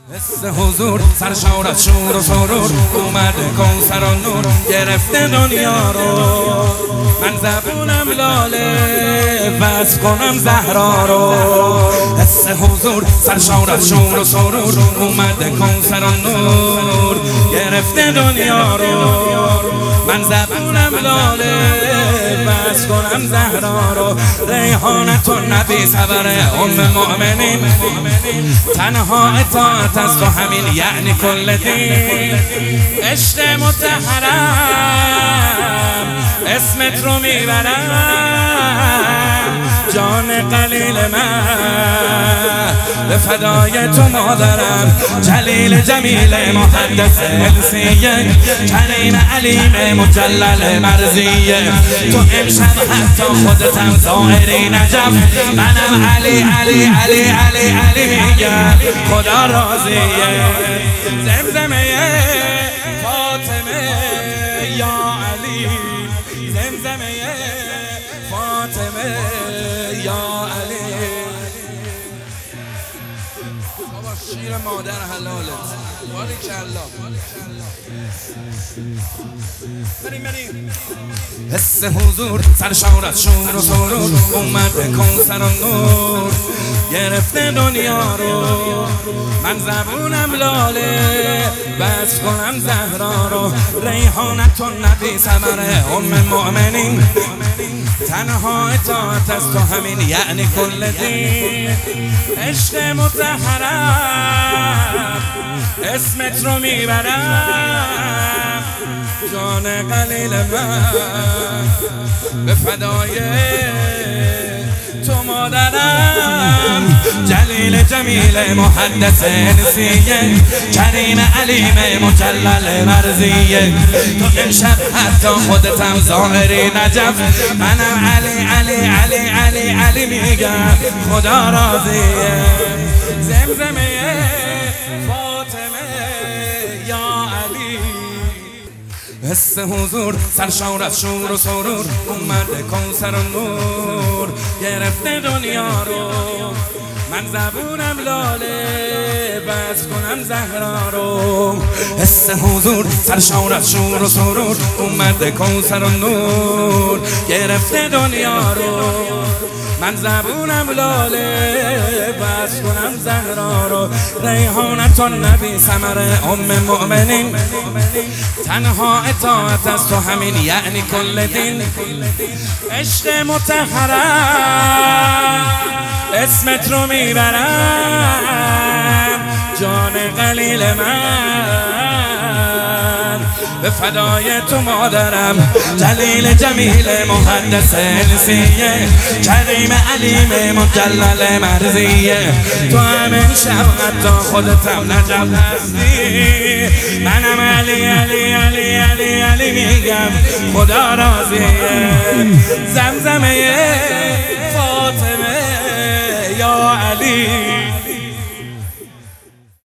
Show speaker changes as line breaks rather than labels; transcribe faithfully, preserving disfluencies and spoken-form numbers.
حس حضور سرشار از شور و سرور اومده کوثر و نور گرفته دنیا رو. من زبونم لاله وصل کنم زهرا رو. حس حضور سرشار از شور و سرور اومده کوثر و نور گرفته دنیا رو. من زبونم لاله وصل کنم زهرا رو. ریحانت و نبی صبر ام مؤمنین تنها اطاعت است و همین یعنی کل دین. عشق مطهرم اسمت رو میبرم جان قلیل من به فدای تو مادرم. جلیل جمیل محدث السیه کریم علیم مجلل مرضیه. تو امشب حتی خودتم ظاهری نجف. منم علی علی علی علی علی میگم خدا راضیه. زمزمه فاطمه یا علی زمزمه فاطمه یا علی. بابا شیر مادر حلالت باریکالله. بریم بریم. حس حضور سرشار از شور و سرور اومده کوثر و نور گرفته دنیا رو. من زبونم لاله وصل کنم زهرا رو. ریحانت و نبی ثمر ام مؤمنین تنها اطاعت است و همین یعنی کل دین. عشق مطهرم اسمت رو میبرم جان قلیل من به فدای تو مادرم. جلیل جمیل محدث انسیه کریم علیم مجلل مرضیه. تو امشب حتی خودتم ظاهری نجف. منم علی علی علی علی علی میگم خدا راضیه. زمزمه فاطمه یا علی. حس حضور سرشار از شور و سرور اومده کوثر و نور گرفته دنیا رو. من زبونم لاله وصل کنم زهرا رو. حس حضور سرشار از شور و سرور اومده کوثر و نور گرفته دنیا رو. من زبونم لاله وصل کنم زهرا رو. ریحانت و نبی ثمر ام مؤمنین تنها اطاعت است و همین یعنی کل دین. عشق مطهرم اسمت رو میبرم جان قلیل من به فدای تو مادرم. جلیل جمیل محدث السیه کریم علیم مجلل مرضیه. تو همین شب حتی خودتم نجف هستی. منم علی علی علی علی علی میگم خدا راضیه. زمزمه